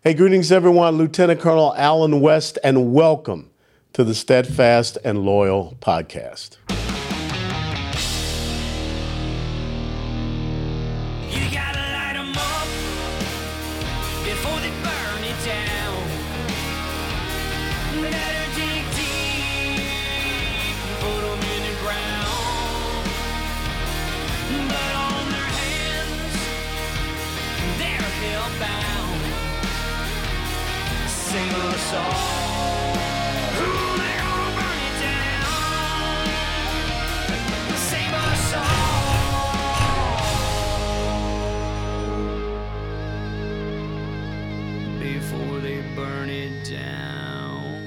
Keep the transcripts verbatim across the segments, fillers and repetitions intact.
Hey, greetings, everyone. Lieutenant Colonel Allen West, and welcome to the Steadfast and Loyal podcast. You gotta light 'em up before they burn it down. Better dig deep and put 'em in the ground. But on their hands, they're hellbound. Sing a song. Ooh, they're gonna burn it down. Sing a song before they burn it down.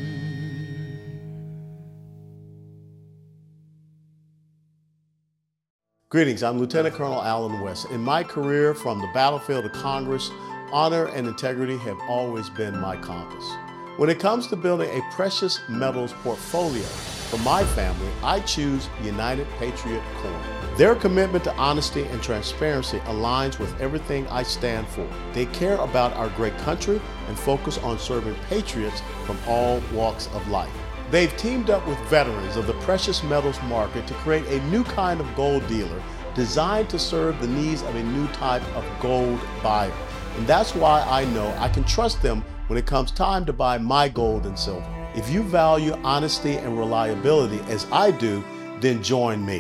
Greetings, I'm Lieutenant Colonel Allen West. In my career, from the battlefield to Congress, honor and integrity have always been my compass. When it comes to building a precious metals portfolio for my family, I choose United Patriot Corn. Their commitment to honesty and transparency aligns with everything I stand for. They care about our great country and focus on serving patriots from all walks of life. They've teamed up with veterans of the precious metals market to create a new kind of gold dealer designed to serve the needs of a new type of gold buyer. And that's why I know I can trust them when it comes time to buy my gold and silver. If you value honesty and reliability as I do, then join me.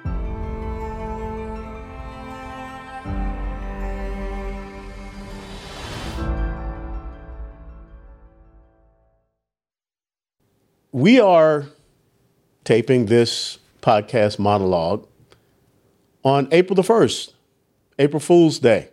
We are taping this podcast monologue on April the first, April Fool's Day.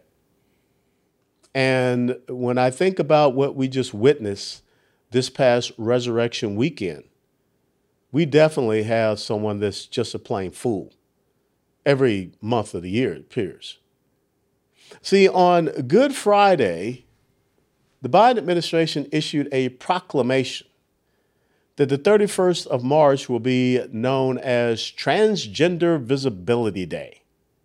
And when I think about what we just witnessed this past Resurrection Weekend, we definitely have someone that's just a plain fool every month of the year, it appears. See, on Good Friday, the Biden administration issued a proclamation that the thirty-first of March will be known as Transgender Visibility Day.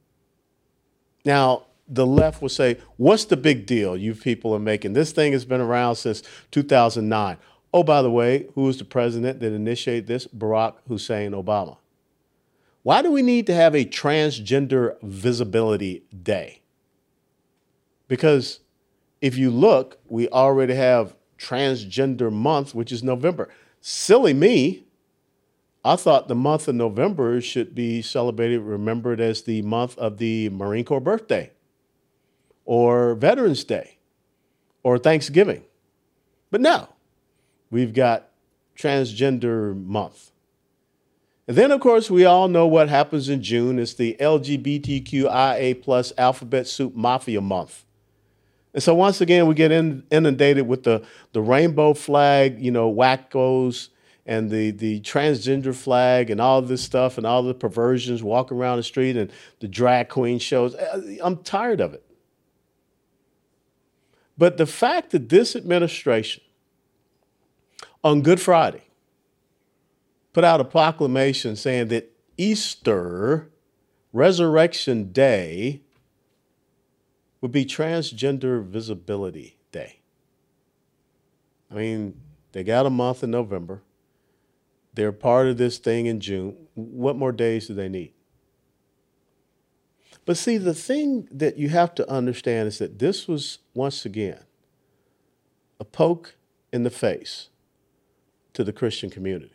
Now, the left will say, what's the big deal you people are making? This thing has been around since two thousand nine. Oh, by the way, who was the president that initiated this? Barack Hussein Obama. Why do we need to have a Transgender Visibility Day? Because if you look, we already have Transgender Month, which is November. Silly me. I thought the month of November should be celebrated, remembered as the month of the Marine Corps birthday, or Veterans Day, or Thanksgiving. But no, we've got Transgender Month. And then, of course, we all know what happens in June. It's the L G B T Q I A plus Alphabet Soup Mafia Month. And so once again, we get in, inundated with the, the rainbow flag, you know, wackos, and the, the transgender flag and all this stuff and all the perversions walking around the street and the drag queen shows. I'm tired of it. But the fact that this administration on Good Friday put out a proclamation saying that Easter, Resurrection Day, would be Transgender Visibility Day. I mean, they got a month in November. They're part of this thing in June. What more days do they need? But see, the thing that you have to understand is that this was, once again, a poke in the face to the Christian community.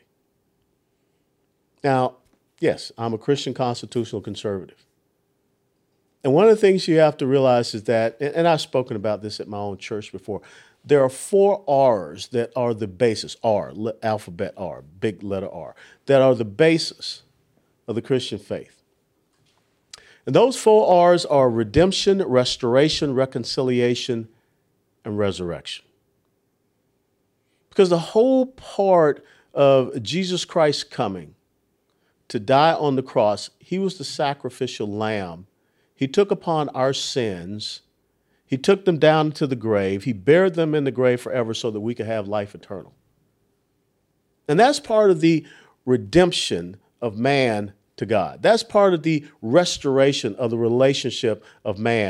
Now, yes, I'm a Christian constitutional conservative. And one of the things you have to realize is that, and I've spoken about this at my own church before, there are four R's that are the basis, R, alphabet R, big letter R, that are the basis of the Christian faith. And those four R's are redemption, restoration, reconciliation, and resurrection. Because the whole part of Jesus Christ coming to die on the cross, he was the sacrificial lamb. He took upon our sins. He took them down to the grave. He buried them in the grave forever so that we could have life eternal. And that's part of the redemption of man to God. That's part of the restoration of the relationship of man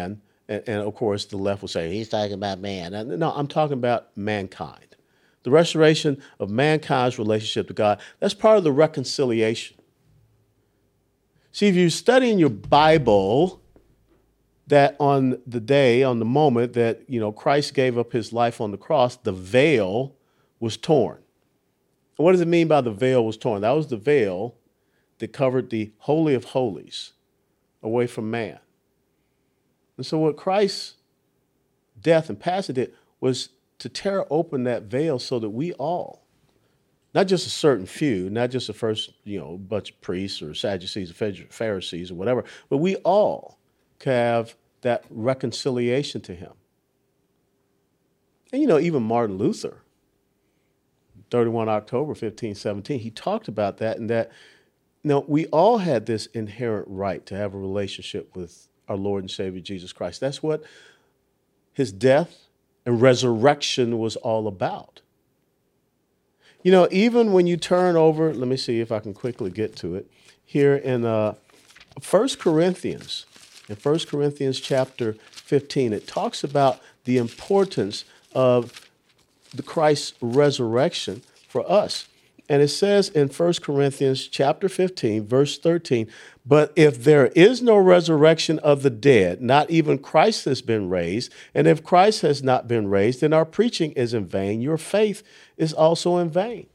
And, and of course, the left will say, he's talking about man. And no, I'm talking about mankind. The restoration of mankind's relationship to God. That's part of the reconciliation. See, if you're studying your Bible, that on the day, on the moment that, you know, Christ gave up his life on the cross, the veil was torn. And what does it mean by the veil was torn? That was the veil that covered the Holy of Holies away from man. And so what Christ's death and passing did was to tear open that veil so that we all, not just a certain few, not just the first, you know, bunch of priests or Sadducees or Pharisees or whatever, but we all could have that reconciliation to him. And, you know, even Martin Luther, thirty-first of October, fifteen seventeen, he talked about that, and that, you know, we all had this inherent right to have a relationship with our Lord and Savior Jesus Christ. That's what his death and resurrection was all about. You know, even when you turn over, let me see if I can quickly get to it, here in uh, First Corinthians, in First Corinthians chapter fifteen, it talks about the importance of the Christ's resurrection for us. And it says in First Corinthians chapter fifteen, verse thirteen, but if there is no resurrection of the dead, not even Christ has been raised, and if Christ has not been raised, then our preaching is in vain, your faith is also in vain.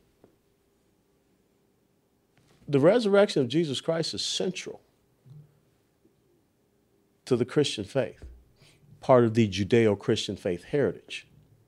The resurrection of Jesus Christ is central to the Christian faith, part of the Judeo-Christian faith heritage.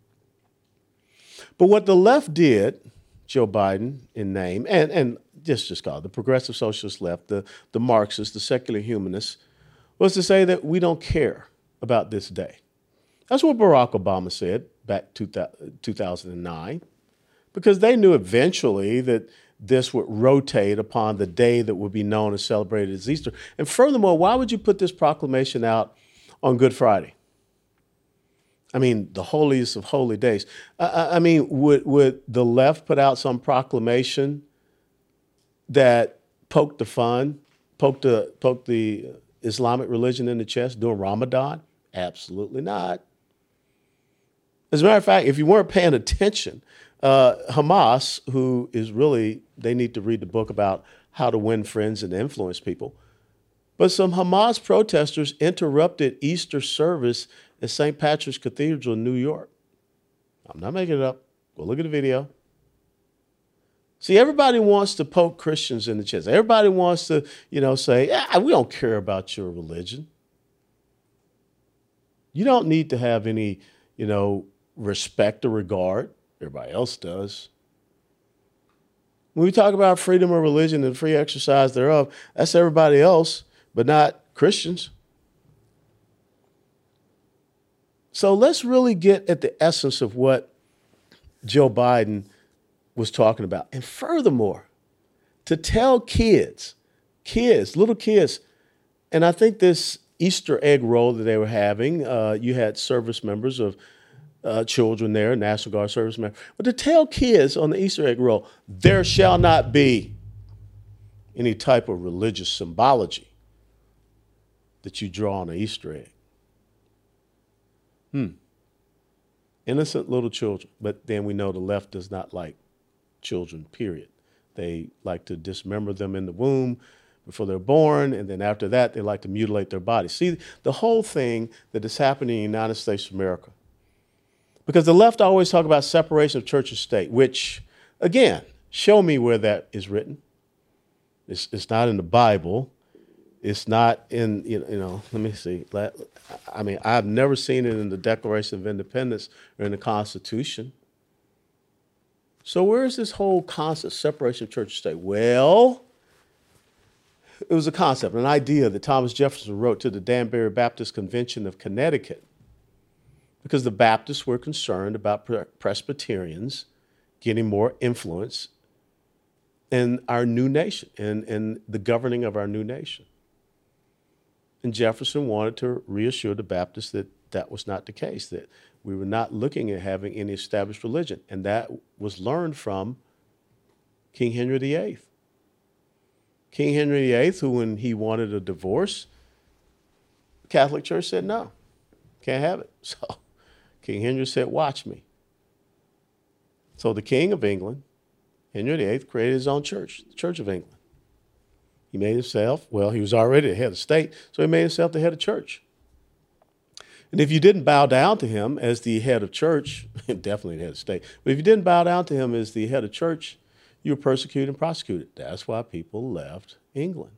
But what the left did, Joe Biden in name, and, and just, just call it the progressive socialist left, the, the Marxists, the secular humanists, was to say that we don't care about this day. That's what Barack Obama said back two thousand nine, because they knew eventually that this would rotate upon the day that would be known and celebrated as Easter. And furthermore, why would you put this proclamation out on Good Friday? I mean, the holiest of holy days. I, I mean, would, would the left put out some proclamation that poked the fun, poked the, poked the Islamic religion in the chest during Ramadan? Absolutely not. As a matter of fact, if you weren't paying attention, uh, Hamas, who is really, they need to read the book about how to win friends and influence people, but some Hamas protesters interrupted Easter service at Saint Patrick's Cathedral in New York. I'm not making it up. Go look at the video. See, everybody wants to poke Christians in the chest. Everybody wants to, you know, say, yeah, we don't care about your religion. You don't need to have any, you know, respect or regard. Everybody else does. When we talk about freedom of religion and free exercise thereof, that's everybody else, but not Christians. So let's really get at the essence of what Joe Biden was talking about. And furthermore, to tell kids, kids, little kids, and I think this Easter egg roll that they were having, uh, you had service members of uh, children there, National Guard service members, but to tell kids on the Easter egg roll, there shall not be any type of religious symbology that you draw on an Easter egg. Hmm. Innocent little children. But then we know the left does not like children, period. They like to dismember them in the womb before they're born, and then after that, they like to mutilate their bodies. See, the whole thing that is happening in the United States of America. Because the left always talk about separation of church and state, which, again, show me where that is written. It's, it's not in the Bible. It's not in, you know, let me see. I mean, I've never seen it in the Declaration of Independence or in the Constitution. So where is this whole concept, separation of church and state? Well, it was a concept, an idea that Thomas Jefferson wrote to the Danbury Baptist Convention of Connecticut, because the Baptists were concerned about Presbyterians getting more influence in our new nation, in, in the governing of our new nation. And Jefferson wanted to reassure the Baptists that that was not the case, that we were not looking at having any established religion. And that was learned from King Henry the Eighth. King Henry the Eighth, who when he wanted a divorce, the Catholic Church said no. Can't have it. So King Henry said, watch me. So the King of England, Henry the Eighth, created his own church, the Church of England. He made himself, well, he was already the head of state, so he made himself the head of church. And if you didn't bow down to him as the head of church, definitely the head of state, but if you didn't bow down to him as the head of church, you were persecuted and prosecuted. That's why people left England.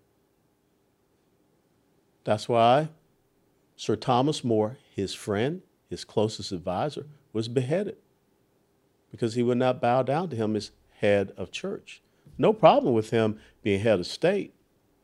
That's why Sir Thomas More, his friend, his closest advisor, was beheaded because he would not bow down to him as head of church. No problem with him being head of state.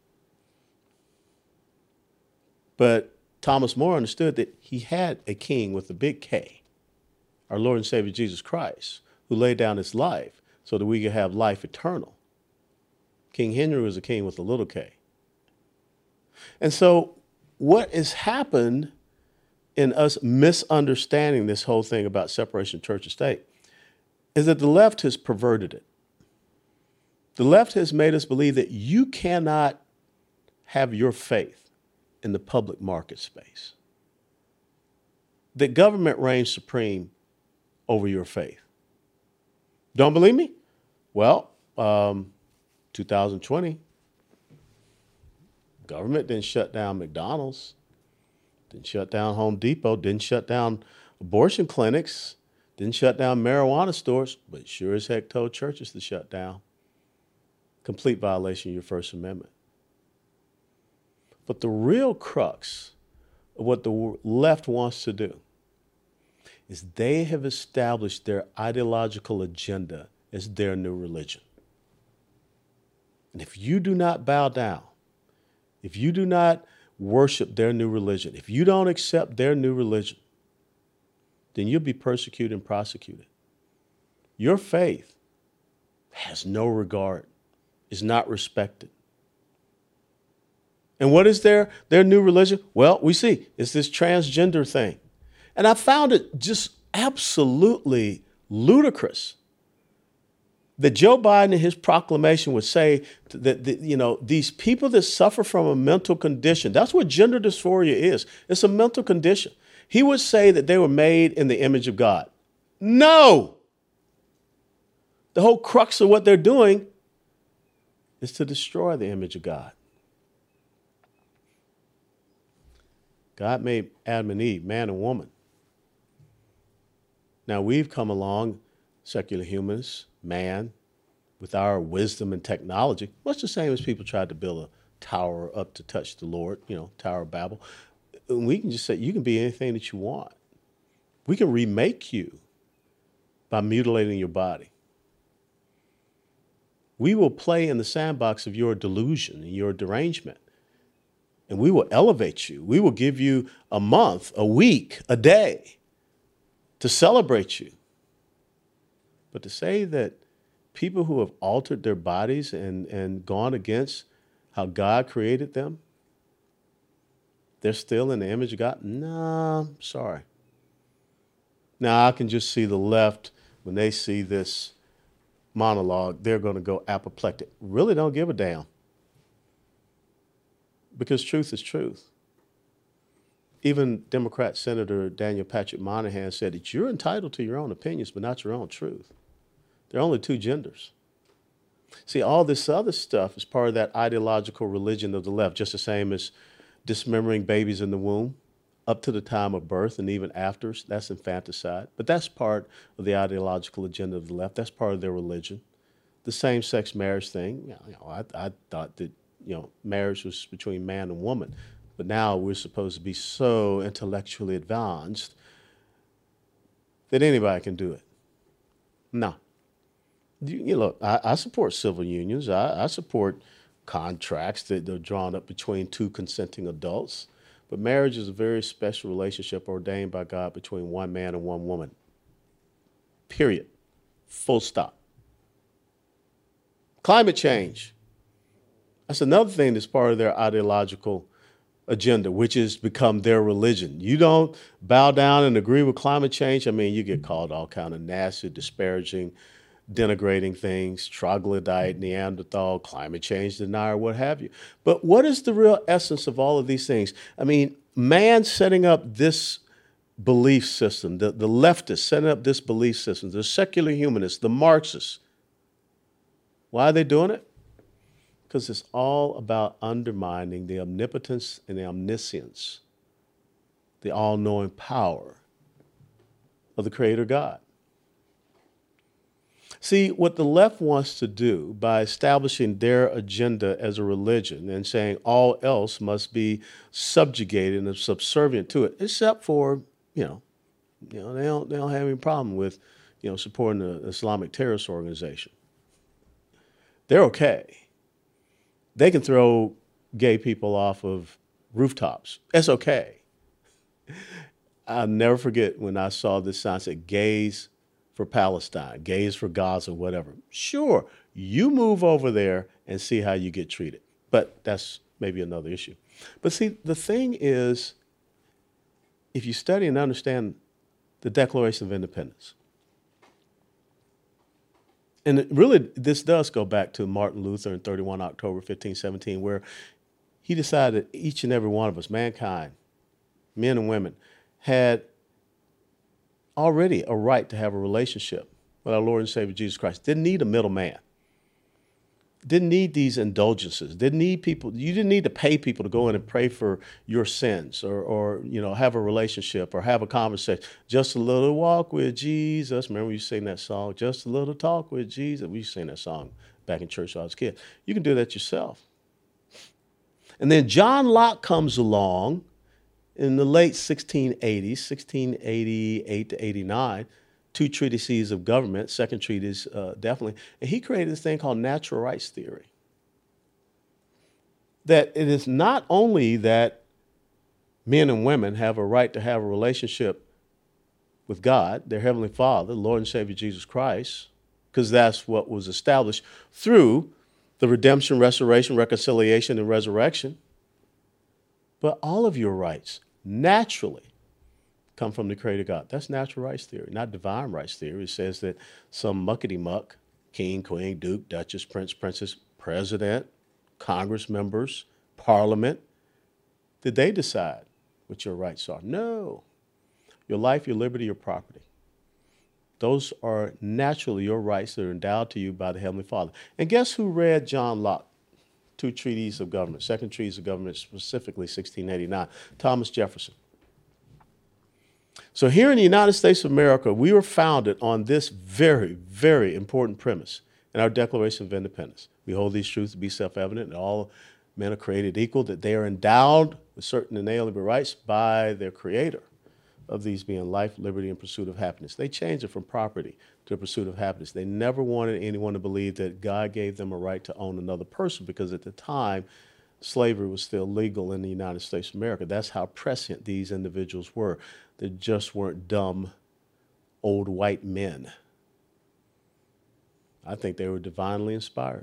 But Thomas More understood that he had a king with a big K, our Lord and Savior Jesus Christ, who laid down his life so that we could have life eternal. King Henry was a king with a little k. And so what has happened in us misunderstanding this whole thing about separation of church and state is that the left has perverted it. The left has made us believe that you cannot have your faith in the public market space, that government reigns supreme over your faith. Don't believe me? Well, um, two thousand twenty, government didn't shut down McDonald's, didn't shut down Home Depot, didn't shut down abortion clinics, didn't shut down marijuana stores, but sure as heck told churches to shut down. Complete violation of your First Amendment. But the real crux of what the left wants to do is they have established their ideological agenda as their new religion. And if you do not bow down, if you do not worship their new religion, if you don't accept their new religion, then you'll be persecuted and prosecuted. Your faith has no regard, is not respected. And what is their, their new religion? Well, we see it's this transgender thing. And I found it just absolutely ludicrous that Joe Biden in his proclamation would say that, that, you know, these people that suffer from a mental condition, that's what gender dysphoria is. It's a mental condition. He would say that they were made in the image of God. No! The whole crux of what they're doing is to destroy the image of God. God made Adam and Eve, man and woman. Now we've come along, secular humans, man, with our wisdom and technology, much the same as people tried to build a tower up to touch the Lord, you know, Tower of Babel. And we can just say, you can be anything that you want. We can remake you by mutilating your body. We will play in the sandbox of your delusion and your derangement. And we will elevate you. We will give you a month, a week, a day to celebrate you. But to say that people who have altered their bodies and, and gone against how God created them, they're still in the image of God? No, sorry. Now, I can just see the left, when they see this monologue, they're going to go apoplectic. Really don't give a damn. Because truth is truth. Even Democrat Senator Daniel Patrick Moynihan said that you're entitled to your own opinions, but not your own truth. There are only two genders. See, all this other stuff is part of that ideological religion of the left, just the same as dismembering babies in the womb up to the time of birth and even after. That's infanticide. But that's part of the ideological agenda of the left. That's part of their religion. The same-sex marriage thing, you know, I, I thought that, you know, marriage was between man and woman. But now we're supposed to be so intellectually advanced that anybody can do it. No. You, you look, I, I support civil unions. I, I support contracts that are drawn up between two consenting adults. But marriage is a very special relationship ordained by God between one man and one woman. Period. Full stop. Climate change. That's another thing that's part of their ideological agenda, which has become their religion. You don't bow down and agree with climate change, I mean, you get called all kind of nasty, disparaging, denigrating things, troglodyte, Neanderthal, climate change denier, what have you. But what is the real essence of all of these things? I mean, man setting up this belief system, the, the leftists setting up this belief system, the secular humanists, the Marxists. Why are they doing it? Because it's all about undermining the omnipotence and the omniscience, the all-knowing power of the Creator God. See, what the left wants to do by establishing their agenda as a religion and saying all else must be subjugated and subservient to it, except for, you know, you know, they don't, they don't have any problem with, you know, supporting the Islamic terrorist organization. They're okay. They can throw gay people off of rooftops. That's okay. I'll never forget when I saw this sign that said gays for Palestine, gays for Gaza, whatever. Sure, you move over there and see how you get treated. But that's maybe another issue. But see, the thing is, if you study and understand the Declaration of Independence, and it really, this does go back to Martin Luther in thirty-one October fifteen seventeen, where he decided that each and every one of us, mankind, men and women, had already a right to have a relationship with our Lord and Savior Jesus Christ. Didn't need a middleman. Didn't need these indulgences. Didn't need people. You didn't need to pay people to go in and pray for your sins, or, or you know, have a relationship or have a conversation. Just a little walk with Jesus. Remember, we used to sing that song. Just a little talk with Jesus. We used to sing that song back in church when I was a kid. You can do that yourself. And then John Locke comes along in the late sixteen eighties, sixteen eighty-eight to eighty-nine, two treatises of government, second treatise uh, definitely, and he created this thing called natural rights theory. That it is not only that men and women have a right to have a relationship with God, their Heavenly Father, Lord and Savior Jesus Christ, because that's what was established through the redemption, restoration, reconciliation, and resurrection, but all of your rights naturally come from the Creator God. That's natural rights theory, not divine rights theory. It says that some muckety-muck, king, queen, duke, duchess, prince, princess, president, Congress members, parliament, did they decide what your rights are? No. Your life, your liberty, your property. Those are naturally your rights that are endowed to you by the Heavenly Father. And guess who read John Locke? Two treatises of government, second treatise of government, specifically sixteen eighty-nine, Thomas Jefferson. So here in the United States of America, we were founded on this very, very important premise in our Declaration of Independence. We hold these truths to be self-evident, that all men are created equal, that they are endowed with certain inalienable rights by their Creator, of these being life, liberty, and pursuit of happiness. They changed it from property to the pursuit of happiness. They never wanted anyone to believe that God gave them a right to own another person, because at the time, slavery was still legal in the United States of America. That's how prescient these individuals were. They just weren't dumb, old white men. I think they were divinely inspired.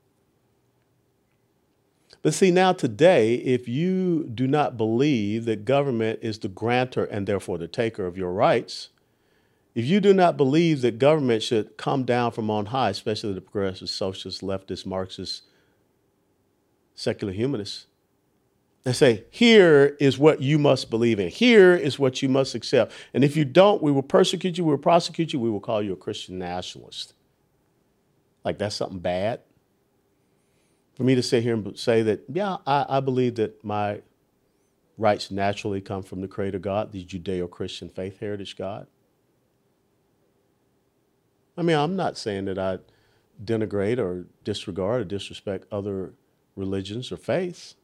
But see, now today, if you do not believe that government is the grantor and therefore the taker of your rights, if you do not believe that government should come down from on high, especially the progressive, socialist, leftist, Marxist, secular humanists, and say, here is what you must believe in. Here is what you must accept. And if you don't, we will persecute you, we will prosecute you, we will call you a Christian nationalist. Like that's something bad? For me to sit here and say that, yeah, I, I believe that my rights naturally come from the Creator God, the Judeo-Christian faith heritage God. I mean, I'm not saying that I denigrate or disregard or disrespect other religions or faiths.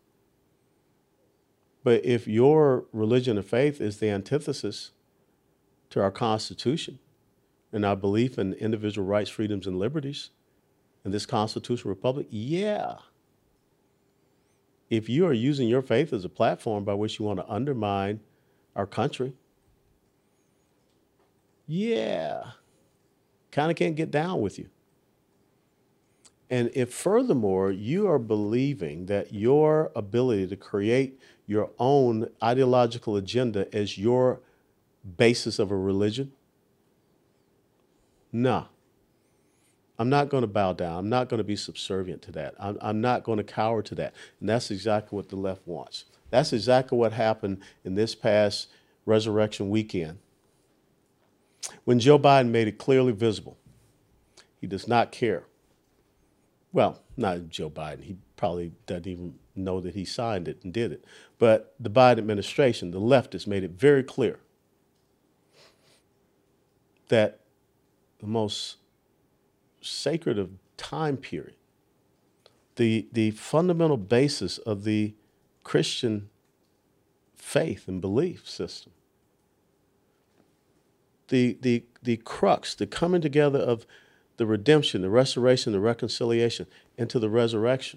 But if your religion or faith is the antithesis to our Constitution and our belief in individual rights, freedoms, and liberties in this constitutional republic, yeah. If you are using your faith as a platform by which you want to undermine our country, yeah, kind of can't get down with you. And if furthermore, you are believing that your ability to create your own ideological agenda as your basis of a religion, nah. I'm not going to bow down. I'm not going to be subservient to that. I'm, I'm not going to cower to that. And that's exactly what the left wants. That's exactly what happened in this past Resurrection Weekend, when Joe Biden made it clearly visible he does not care. Well, not Joe Biden. He probably doesn't even know that he signed it and did it. But the Biden administration, the leftists, made it very clear that the most sacred of time period, the, the fundamental basis of the Christian faith and belief system, the, the, the crux, the coming together of the redemption, the restoration, the reconciliation into the resurrection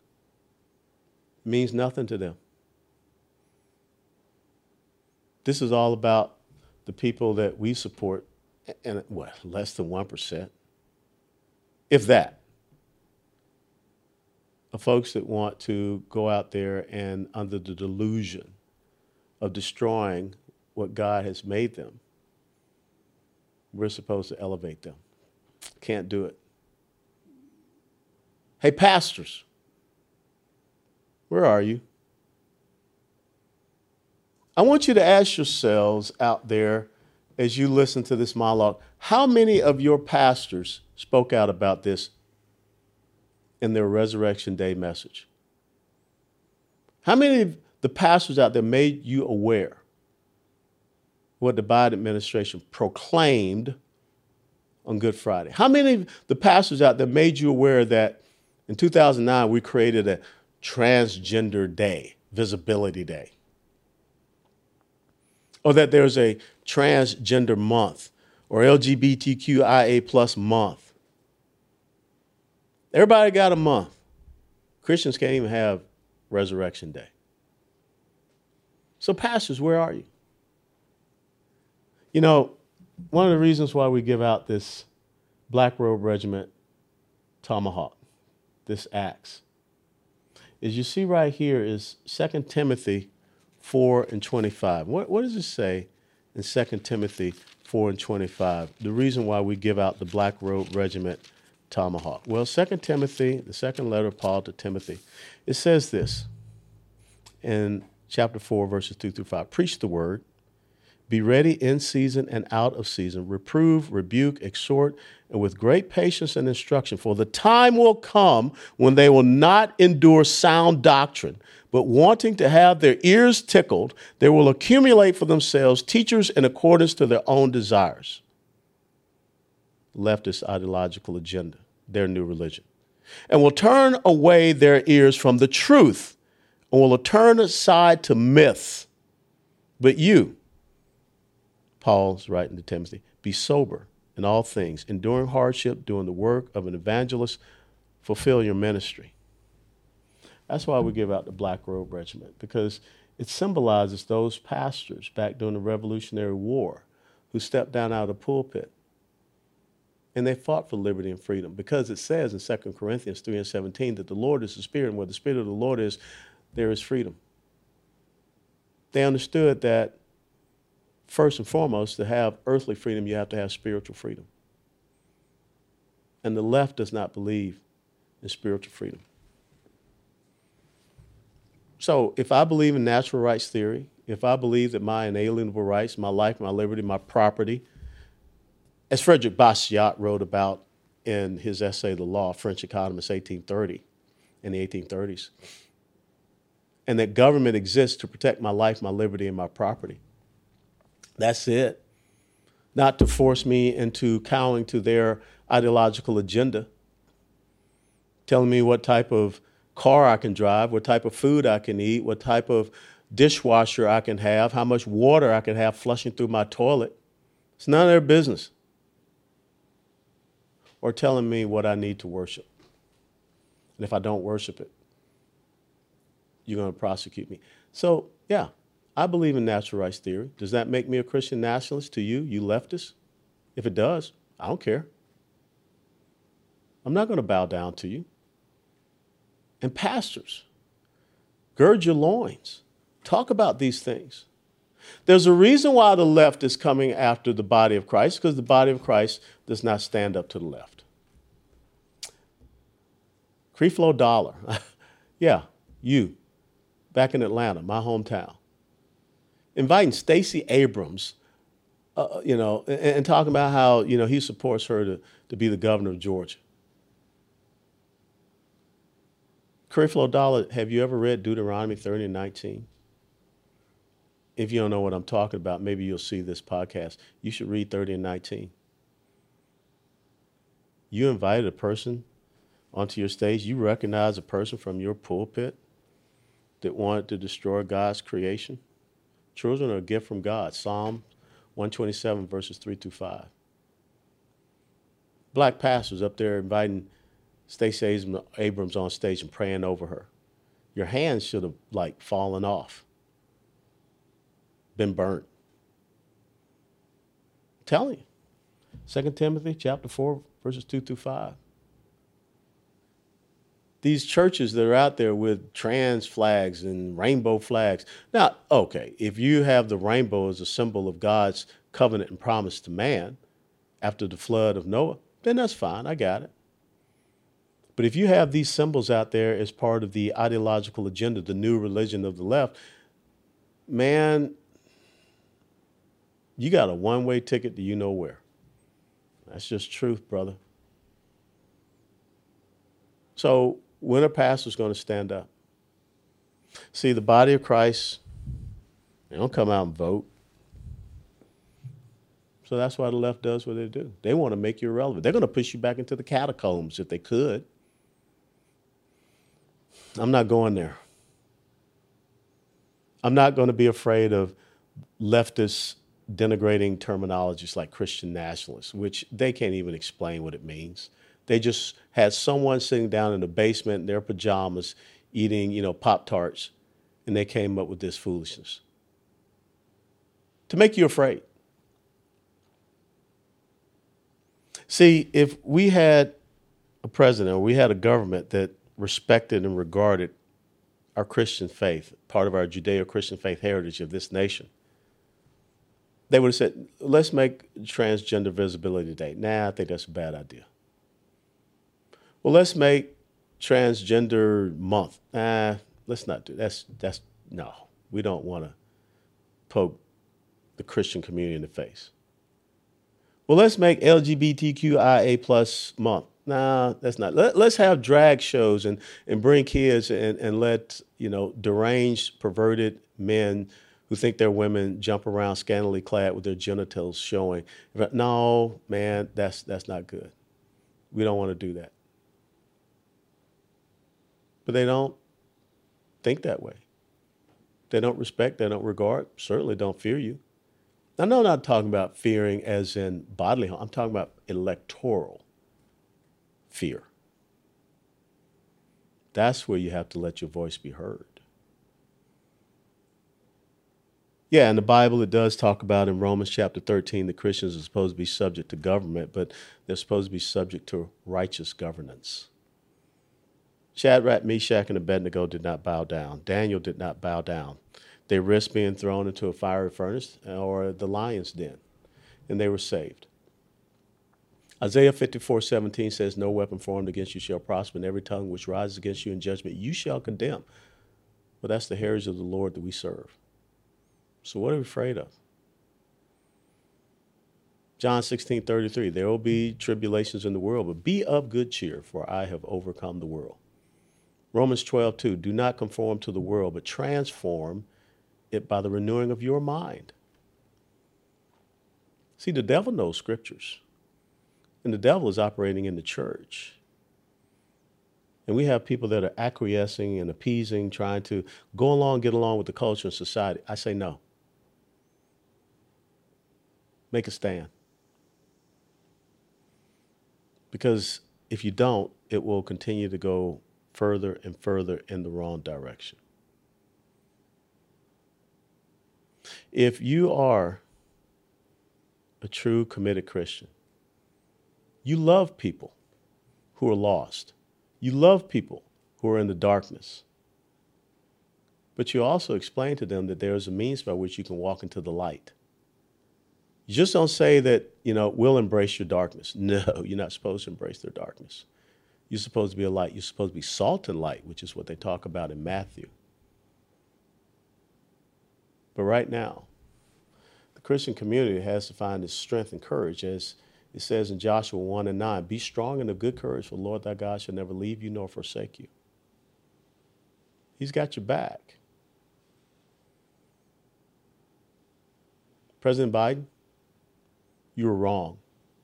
means nothing to them. This is all about the people that we support, and what, less than one percent, if that, of folks that want to go out there and under the delusion of destroying what God has made them, we're supposed to elevate them. Can't do it. Hey, pastors, where are you? I want you to ask yourselves out there as you listen to this monologue, how many of your pastors spoke out about this in their Resurrection Day message? How many of the pastors out there made you aware what the Biden administration proclaimed on Good Friday? How many of the pastors out there made you aware that in two thousand nine we created a Transgender Day, Visibility Day? Or that there's a Transgender Month or L G B T Q I A plus month? Everybody got a month. Christians can't even have Resurrection Day. So pastors, where are you? You know, one of the reasons why we give out this Black Robe Regiment tomahawk, this axe, is you see right here is Second Timothy four and twenty-five. What, what does it say in Second Timothy four and twenty-five? The reason why we give out the Black Robe Regiment tomahawk. Well, Second Timothy, the second letter of Paul to Timothy, it says this in chapter four, verses two through five. Preach the word. Be ready in season and out of season. Reprove, rebuke, exhort, and with great patience and instruction. For the time will come when they will not endure sound doctrine, but wanting to have their ears tickled, they will accumulate for themselves teachers in accordance to their own desires. Leftist ideological agenda, their new religion. And will turn away their ears from the truth, and will turn aside to myths. But you, Paul's writing to Timothy, be sober in all things, enduring hardship, doing the work of an evangelist, fulfill your ministry. That's why we give out the Black Robe Regiment, because it symbolizes those pastors back during the Revolutionary War who stepped down out of the pulpit and they fought for liberty and freedom, because it says in Second Corinthians three and seventeen that the Lord is the Spirit, and where the Spirit of the Lord is, there is freedom. They understood that first and foremost, to have earthly freedom, you have to have spiritual freedom. And the left does not believe in spiritual freedom. So if I believe in natural rights theory, if I believe that my inalienable rights, my life, my liberty, my property, as Frederick Bastiat wrote about in his essay, The Law, French economist, eighteen thirty, in the eighteen thirties, and that government exists to protect my life, my liberty, and my property. That's it. Not to force me into cowing to their ideological agenda, telling me what type of car I can drive, what type of food I can eat, what type of dishwasher I can have, how much water I can have flushing through my toilet. It's none of their business. Or telling me what I need to worship. And if I don't worship it, you're going to prosecute me. So, yeah. I believe in natural rights theory. Does that make me a Christian nationalist to you, you leftists? If it does, I don't care. I'm not going to bow down to you. And pastors, gird your loins. Talk about these things. There's a reason why the left is coming after the body of Christ, because the body of Christ does not stand up to the left. Creflo Dollar, yeah, you, back in Atlanta, my hometown. inviting Stacey Abrams, uh, you know, and, and talking about how, you know, he supports her to, to be the governor of Georgia. Creflo Dollar, have you ever read Deuteronomy thirty and nineteen? If you don't know what I'm talking about, maybe you'll see this podcast. You should read thirty and nineteen. You invited a person onto your stage. You recognize a person from your pulpit that wanted to destroy God's creation. Children are a gift from God. Psalm one twenty-seven, verses three through five. Black pastors up there inviting Stacey Abrams on stage and praying over her. Your hands should have, like, fallen off, been burnt. I'm telling you. Second Timothy chapter four, verses two through five. These churches that are out there with trans flags and rainbow flags. Now, okay, if you have the rainbow as a symbol of God's covenant and promise to man after the flood of Noah, then that's fine. I got it. But if you have these symbols out there as part of the ideological agenda, the new religion of the left, man, you got a one-way ticket to you know where. That's just truth, brother. So when a pastor's going to stand up? See, the body of Christ, they don't come out and vote. So that's why the left does what they do. They want to make you irrelevant. They're going to push you back into the catacombs if they could. I'm not going there. I'm not going to be afraid of leftist denigrating terminologies like Christian nationalists, which they can't even explain what it means. They just had someone sitting down in the basement in their pajamas eating, you know, Pop-Tarts, and they came up with this foolishness to make you afraid. See, if we had a president or we had a government that respected and regarded our Christian faith, part of our Judeo-Christian faith heritage of this nation, they would have said, let's make Transgender Visibility Day. Nah, I think that's a bad idea. Well, let's make Transgender Month. Nah, let's not do that. That's, that's, no, we don't want to poke the Christian community in the face. Well, let's make L G B T Q I A plus month. Nah, that's not. Let, let's have drag shows and, and bring kids and, and let, you know, deranged, perverted men who think they're women jump around scantily clad with their genitals showing. No, man, that's that's not good. We don't want to do that. But they don't think that way. They don't respect, they don't regard, certainly don't fear you. Now, no, I'm not talking about fearing as in bodily harm. I'm talking about electoral fear. That's where you have to let your voice be heard. Yeah, in the Bible, it does talk about in Romans chapter thirteen that Christians are supposed to be subject to government, but they're supposed to be subject to righteous governance. Shadrach, Meshach, and Abednego did not bow down. Daniel did not bow down. They risked being thrown into a fiery furnace or the lion's den, and they were saved. Isaiah fifty-four seventeen says, no weapon formed against you shall prosper, and every tongue which rises against you in judgment you shall condemn. But that's the heritage of the Lord that we serve. So what are we afraid of? John sixteen thirty-three, there will be tribulations in the world, but be of good cheer, for I have overcome the world. Romans twelve two, do not conform to the world, but transform it by the renewing of your mind. See, the devil knows scriptures, and the devil is operating in the church. And we have people that are acquiescing and appeasing, trying to go along, get along with the culture and society. I say no. Make a stand. Because if you don't, it will continue to go further and further in the wrong direction. If you are a true committed Christian, you love people who are lost. You love people who are in the darkness. But you also explain to them that there is a means by which you can walk into the light. You just don't say that, you know, we'll embrace your darkness. No, you're not supposed to embrace their darkness. You're supposed to be a light. You're supposed to be salt and light, which is what they talk about in Matthew. But right now, the Christian community has to find its strength and courage, as it says in Joshua one and nine, be strong and of good courage, for the Lord thy God shall never leave you nor forsake you. He's got your back. President Biden, you were wrong.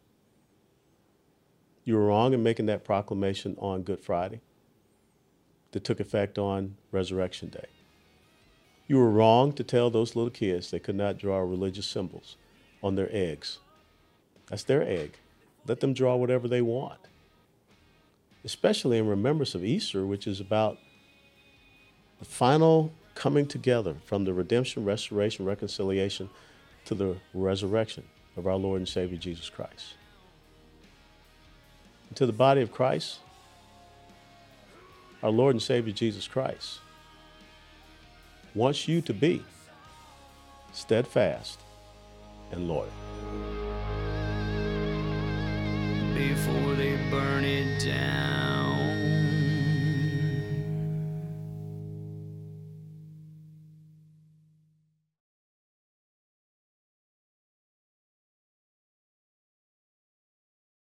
You were wrong in making that proclamation on Good Friday that took effect on Resurrection Day. You were wrong to tell those little kids they could not draw religious symbols on their eggs. That's their egg. Let them draw whatever they want, especially in remembrance of Easter, which is about the final coming together from the redemption, restoration, reconciliation to the resurrection of our Lord and Savior Jesus Christ. And to the body of Christ, our Lord and Savior Jesus Christ wants you to be steadfast and loyal. Before they burn it down.